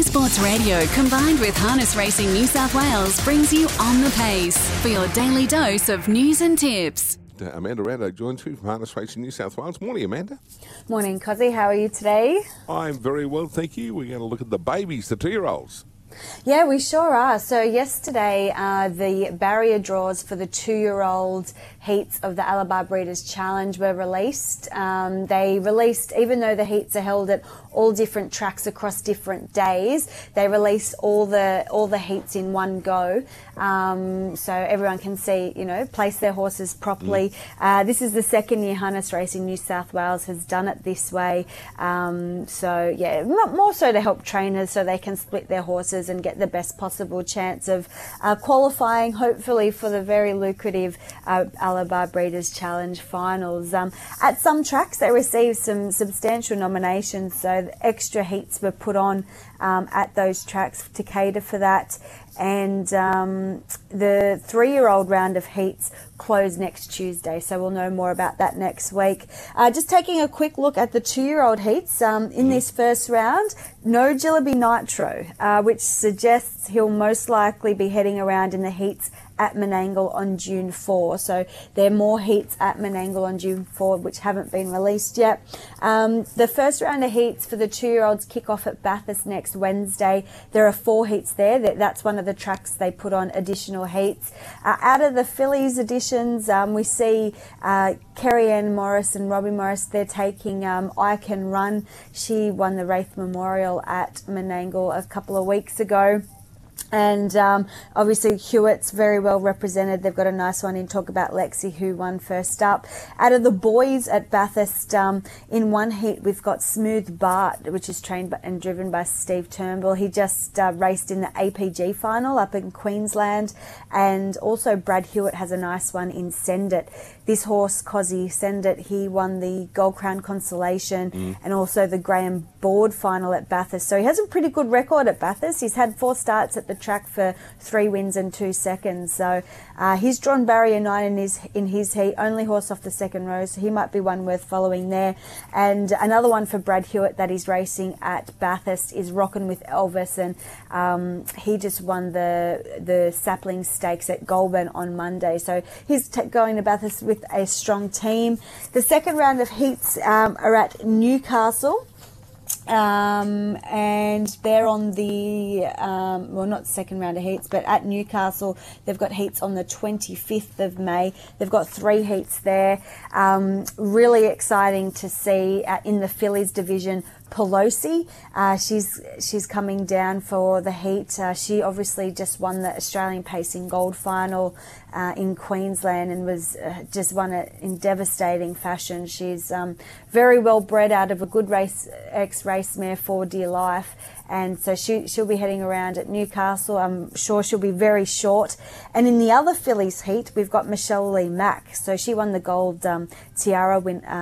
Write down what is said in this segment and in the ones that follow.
Sports Radio combined with Harness Racing New South Wales brings you On the Pace for your daily dose of news and tips. Amanda Rando joins me from Harness Racing New South Wales. Morning, Amanda. Morning, Cozzy. How are you today? I'm very well, thank you. We're going to look at the babies, the 2-year-olds. Yeah, we sure are. So yesterday, the barrier draws for the 2-year-old heats of the Alabar Breeders' Challenge were released. They released, even though the heats are held at all different tracks across different days, they released all the heats in one go, so everyone can see, place their horses properly. This is the second year Harness Racing New South Wales has done it this way. So yeah, more so to help trainers so they can split their horses and get the best possible chance of qualifying, hopefully, for the very lucrative Alabar Breeders' Challenge finals. At some tracks, they received some substantial nominations, so extra heats were put on at those tracks to cater for that. And the 3-year-old round of heats close next Tuesday, so we'll know more about that next week. Just taking a quick look at the 2-year-old heats in this first round, no Jillaby Nitro, which suggests he'll most likely be heading around in the heats at Menangle on June 4. So there are more heats at Menangle on June 4 which haven't been released yet. The first round of heats for the 2-year-olds kick off at Bathurst next Wednesday. There are 4 heats there. That's one of the tracks they put on additional heats. Out of the fillies editions, we see Kerry Ann Morris and Robbie Morris. They're taking I Can Run. She won the Wraith Memorial at Menangle a couple of weeks ago. And obviously Hewitt's very well represented. They've got a nice one in Talk About Lexi, who won first up. Out of the boys at Bathurst, in one heat we've got Smooth Bart, which is trained and driven by Steve Turnbull. He just raced in the APG final up in Queensland. And also Brad Hewitt has a nice one in Send It. This horse, Cozzy, Send It, he won the Gold Crown Consolation and also the Graham Board final at Bathurst. So he has a pretty good record at Bathurst. He's had 4 starts at the track for 3 wins and 2 seconds. So he's drawn barrier 9 in his heat, only horse off the second row, so he might be one worth following there. And another one for Brad Hewitt that he's racing at Bathurst is Rockin' with Elvis, and he just won the Sapling Stakes at Goulburn on Monday. So he's going to Bathurst with a strong team. The second round of heats are at Newcastle. And they're on the, well, not second round of heats, but at Newcastle, they've got heats on the 25th of May. They've got 3 heats there. Really exciting to see in the fillies division, Pelosi. She's coming down for the heat. She obviously just won the Australian Pacing Gold final in Queensland and was just won it in devastating fashion. She's very well bred out of a good ex-race mare, For Dear Life. And so she'll be heading around at Newcastle. I'm sure she'll be very short. And in the other fillies heat, we've got Michelle Lee Mack. So she won the Gold Tiara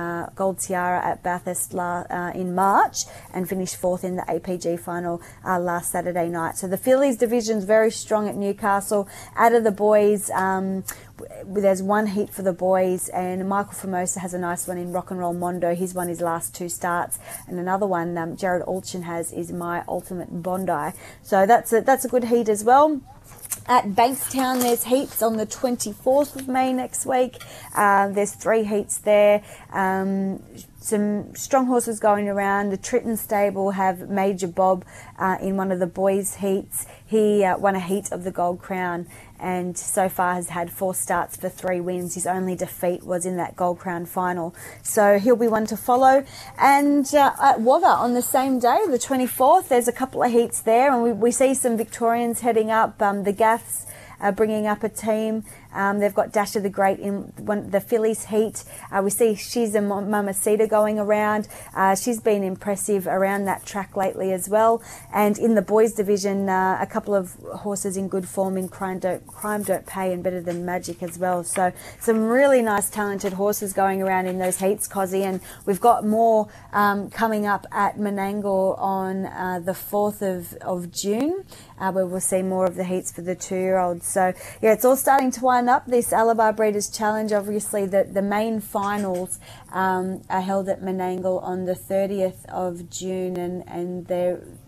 at Bathurst in March and finished 4th in the APG final last Saturday night. So the fillies division's very strong at Newcastle. Out of the boys, there's 1 heat for the boys, and Michael Formosa has a nice one in Rock and Roll Mondo. He's won his last 2 starts, and another one Jared Alchin has is My Ultimate Bondi. So that's a good heat as well. At Bankstown, there's heats on the 24th of May next week. There's 3 heats there. Some strong horses going around. The Tritton stable have Major Bob in one of the boys' heats. He won a heat of the Gold Crown and so far has had 4 starts for 3 wins. His only defeat was in that Gold Crown final. So he'll be one to follow. And at Wagga on the same day, the 24th, there's a couple of heats there, and we see some Victorians heading up. The Gaffs bringing up a team. They've got Dasher the Great in the fillies heat. We see She's a Mamacita going around. She's been impressive around that track lately as well. And in the boys division, a couple of horses in good form in Crime Don't Pay and Better Than Magic as well. So some really nice talented horses going around in those heats, Cozzy. And we've got more coming up at Menangle on the 4th of June, where we'll see more of the heats for the 2-year-olds. So yeah, it's all starting to wind up, this Alabar Breeders' Challenge. Obviously the main finals are held at Menangle on the 30th of June, and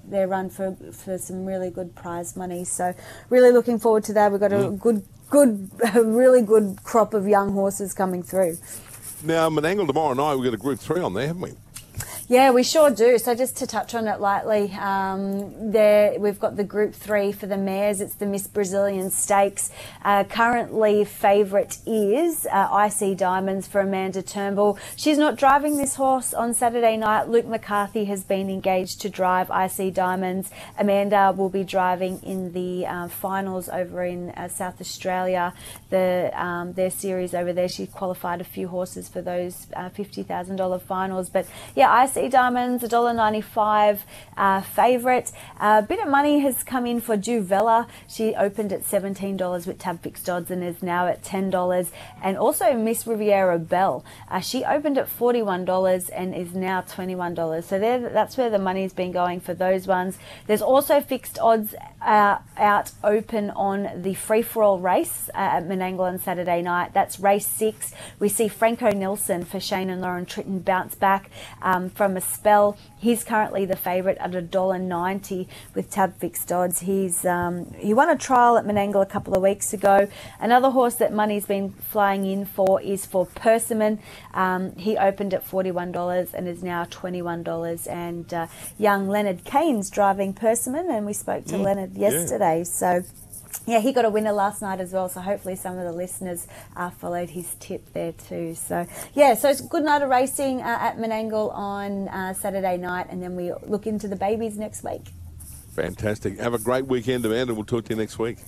their run for some really good prize money. So really looking forward to that. We've got a really good crop of young horses coming through. Now, Menangle tomorrow night, we've got a Group 3 on there, haven't we? Yeah, we sure do. So just to touch on it lightly, we've got the Group 3 for the mares. It's the Miss Brazilian Stakes. Currently, favourite is IC Diamonds for Amanda Turnbull. She's not driving this horse on Saturday night. Luke McCarthy has been engaged to drive IC Diamonds. Amanda will be driving in the finals over in South Australia. Their series over there. She qualified a few horses for those $50,000 finals. But yeah, IC Diamonds, $1.95 favourite. A bit of money has come in for Juvella. She opened at $17 with tab fixed odds and is now at $10. And also Miss Riviera Belle. She opened at $41 and is now $21. So that's where the money's been going for those ones. There's also fixed odds out open on the free-for-all race at Menangle on Saturday night. That's race 6. We see Franco Nilsson for Shane and Lauren Tritton bounce back from a spell. He's currently the favourite at $1.90 with tab fixed odds. He won a trial at Menangle a couple of weeks ago. Another horse that money's been flying in for is for Persimmon. He opened at $41 and is now $21. And young Leonard Kane's driving Persimmon, and we spoke to Leonard yesterday. Yeah. So yeah, he got a winner last night as well, so hopefully some of the listeners followed his tip there too. So yeah, so it's a good night of racing at Menangle on Saturday night, and then we look into the babies next week. Fantastic. Have a great weekend, Amanda. We'll talk to you next week.